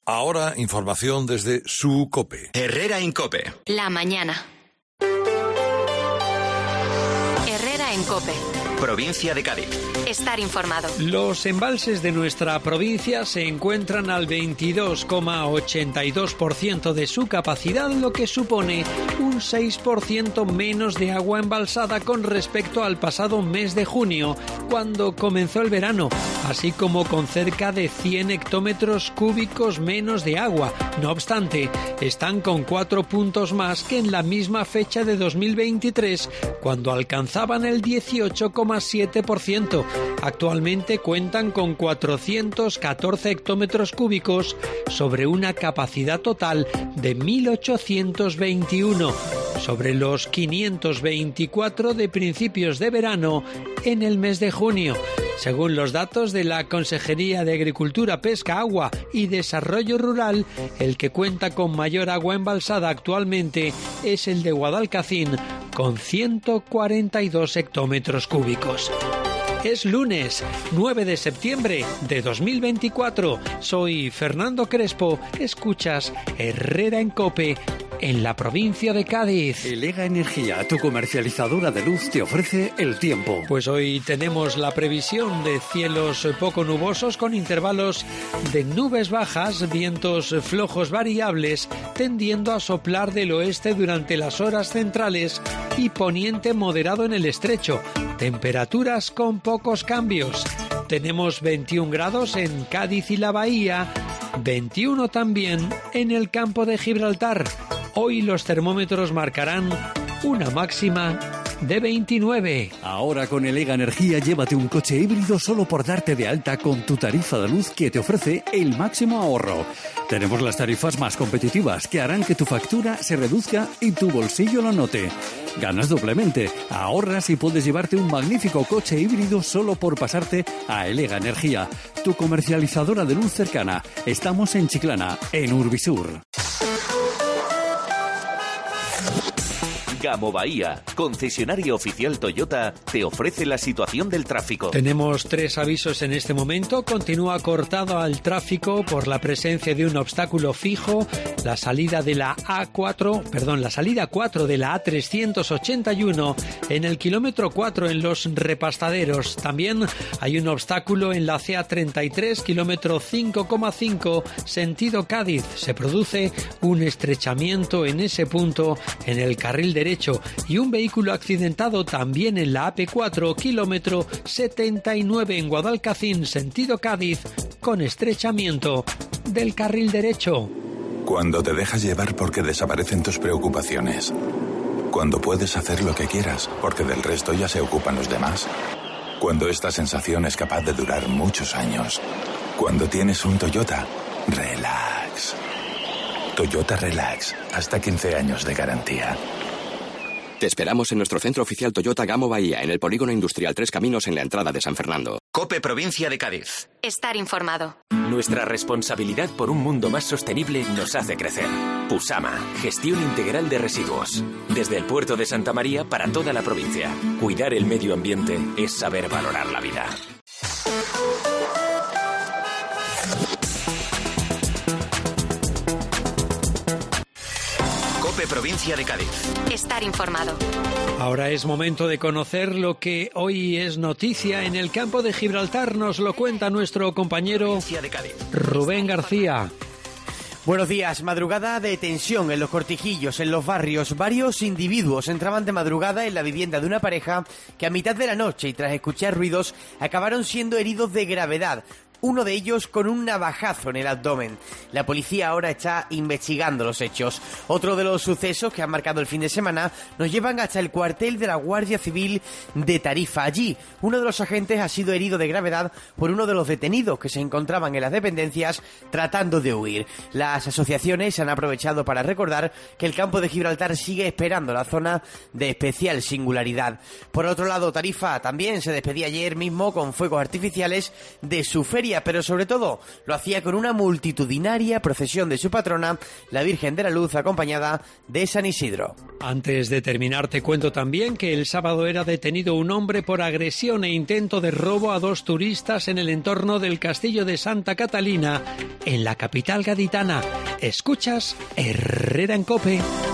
Ahora, información desde su COPE. Herrera en COPE. La mañana. Herrera en COPE. Provincia de Cádiz. Estar informado. Los embalses de nuestra provincia se encuentran al 22,82% de su capacidad, lo que supone un 6% menos de agua embalsada con respecto al pasado mes de junio, cuando comenzó el verano, así como con cerca de 100 hectómetros cúbicos menos de agua. No obstante, están con 4 puntos más que en la misma fecha de 2023, cuando alcanzaban el 18,7%. Actualmente cuentan con 414 hectómetros cúbicos sobre una capacidad total de 1.821, sobre los 524 de principios de verano en el mes de junio. Según los datos de la Consejería de Agricultura, Pesca, Agua y Desarrollo Rural, el que cuenta con mayor agua embalsada actualmente es el de Guadalcacín, con 142 hectómetros cúbicos. Es lunes, 9 de septiembre de 2024. Soy Fernando Crespo. Escuchas Herrera en COPE, en la provincia de Cádiz. Elega Energía, tu comercializadora de luz, te ofrece el tiempo. Pues hoy tenemos la previsión de cielos poco nubosos con intervalos de nubes bajas, vientos flojos variables, tendiendo a soplar del oeste durante las horas centrales y poniente moderado en el estrecho. Temperaturas con pocos cambios. Tenemos 21 grados en Cádiz y la Bahía, 21 también en el campo de Gibraltar. Hoy los termómetros marcarán una máxima de 29. Ahora con Elega Energía llévate un coche híbrido solo por darte de alta con tu tarifa de luz que te ofrece el máximo ahorro. Tenemos las tarifas más competitivas que harán que tu factura se reduzca y tu bolsillo lo note. Ganas doblemente, ahorras y puedes llevarte un magnífico coche híbrido solo por pasarte a Elega Energía, tu comercializadora de luz cercana. Estamos en Chiclana, en Urbisur. Gamo Bahía, concesionario oficial Toyota, te ofrece la situación del tráfico. Tenemos 3 avisos en este momento. Continúa cortado al tráfico por la presencia de un obstáculo fijo. La salida de la la salida 4 de la A381 en el kilómetro 4 en Los Repastaderos. También hay un obstáculo en la CA33, kilómetro 5,5, sentido Cádiz. Se produce un estrechamiento en ese punto en el carril derecho y un vehículo accidentado también en la AP4, kilómetro 79 en Guadalcacín, sentido Cádiz, con estrechamiento del carril derecho. Cuando te dejas llevar porque desaparecen tus preocupaciones. Cuando puedes hacer lo que quieras porque del resto ya se ocupan los demás. Cuando esta sensación es capaz de durar muchos años. Cuando tienes un Toyota, relax. Toyota Relax, hasta 15 años de garantía. Te esperamos en nuestro centro oficial Toyota Gamo Bahía, en el Polígono Industrial Tres Caminos, en la entrada de San Fernando. COPE Provincia de Cádiz. Estar informado. Nuestra responsabilidad por un mundo más sostenible nos hace crecer. Pusama, gestión integral de residuos. Desde el puerto de Santa María para toda la provincia. Cuidar el medio ambiente es saber valorar la vida. COPE Provincia de Cádiz. Estar informado. Ahora es momento de conocer lo que hoy es noticia en el campo de Gibraltar. Nos lo cuenta nuestro compañero Rubén García. Buenos días. Madrugada de tensión en los Cortijillos, en los barrios. Varios individuos entraban de madrugada en la vivienda de una pareja que a mitad de la noche y tras escuchar ruidos acabaron siendo heridos de gravedad. Uno de ellos con un navajazo en el abdomen. La policía ahora está investigando los hechos. Otro de los sucesos que han marcado el fin de semana nos llevan hasta el cuartel de la Guardia Civil de Tarifa. Allí, uno de los agentes ha sido herido de gravedad por uno de los detenidos que se encontraban en las dependencias tratando de huir. Las asociaciones han aprovechado para recordar que el campo de Gibraltar sigue esperando la zona de especial singularidad. Por otro lado, Tarifa también se despedía ayer mismo con fuegos artificiales de su feria día, pero sobre todo lo hacía con una multitudinaria procesión de su patrona, la Virgen de la Luz, acompañada de San Isidro. Antes de terminar, te cuento también que el sábado era detenido un hombre por agresión e intento de robo a 2 turistas en el entorno del castillo de Santa Catalina, en la capital gaditana. Escuchas Herrera en COPE.